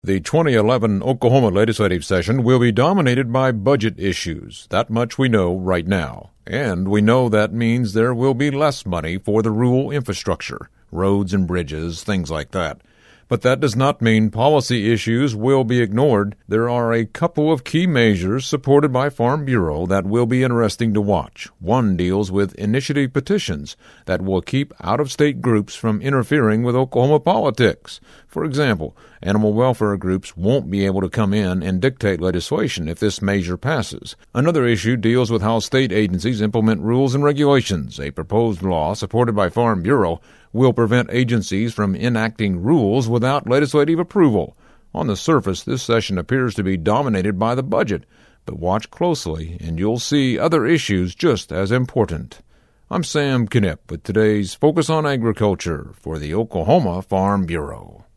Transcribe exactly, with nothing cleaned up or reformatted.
The twenty eleven Oklahoma legislative session will be dominated by budget issues. That much we know right now. And we know that means there will be less money for the rural infrastructure, roads and bridges, things like that. But that does not mean policy issues will be ignored. There are a couple of key measures supported by Farm Bureau that will be interesting to watch. One deals with initiative petitions that will keep out-of-state groups from interfering with Oklahoma politics. For example, animal welfare groups won't be able to come in and dictate legislation if this measure passes. Another issue deals with how state agencies implement rules and regulations. A proposed law supported by Farm Bureau will prevent agencies from enacting rules without legislative approval. On the surface, this session appears to be dominated by the budget, but watch closely and you'll see other issues just as important. I'm Sam Knipp with today's Focus on Agriculture for the Oklahoma Farm Bureau.